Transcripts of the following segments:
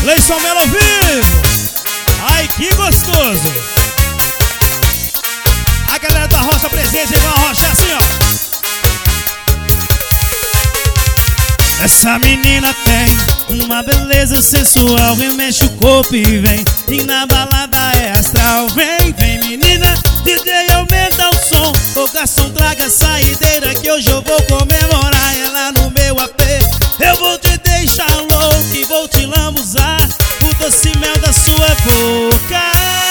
Leison Melo ao vivo. Ai, que gostoso. A galera da roça presente, igual a rocha, é assim, ó. Essa menina tem uma beleza sensual, remexe o corpo e vem. E na balada é astral. Vem, vem menina, DJ aumenta o som. Ô garçom, traga a saideira que hoje eu vou comemorar. Ela no meu AP, eu vou te deixar louco e vou te lambuzar o doce mel da sua boca.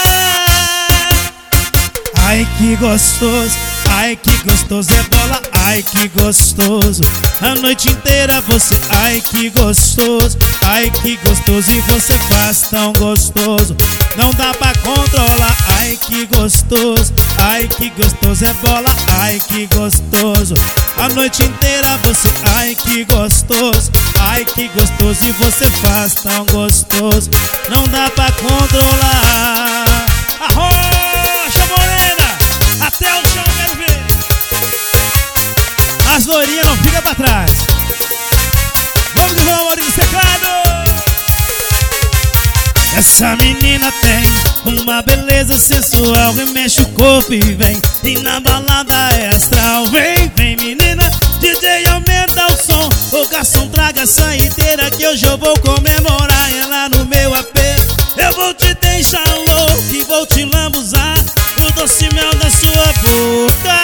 Ai que gostoso, ai que gostoso é bola, ai que gostoso. A noite inteira você, ai que gostoso e você faz tão gostoso. Não dá pra controlar, ai que gostoso é bola, ai que gostoso. A noite inteira você, ai que gostoso e você faz tão gostoso. Não dá pra controlar. Arrocha morena, até o chão quero ver. As loirinhas não ficam pra trás. Vamos que vamos, Maurício Teclado. Essa menina tem uma beleza sensual, remexe o corpo e vem. E na balada é astral. Vem, vem menina, DJ aumenta o som. Ô garçom, traga a saideira que hoje eu vou comemorar. Ela no meu AP, eu vou te deixar louco e vou te lambuzar o doce mel da sua boca.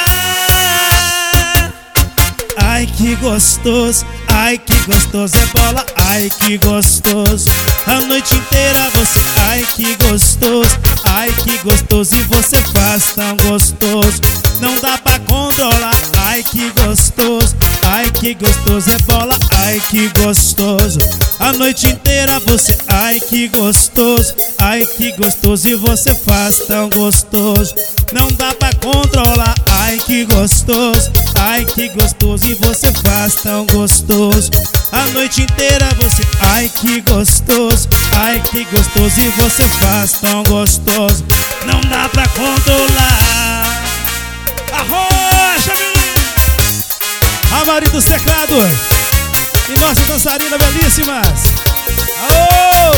Ai que gostoso é bola, ai que gostoso. A noite inteira você, ai que gostoso e você faz tão gostoso. Não dá pra controlar, ai que gostoso é bola, ai que gostoso. A noite inteira você, ai que gostoso e você faz tão gostoso. Não dá pra controlar, ai que gostoso e você faz tão gostoso. A noite inteira você, ai que gostoso e você faz tão gostoso. Não dá pra controlar. Arrocha, menino! A Mari dos Teclados e nossas dançarinas belíssimas. Aô!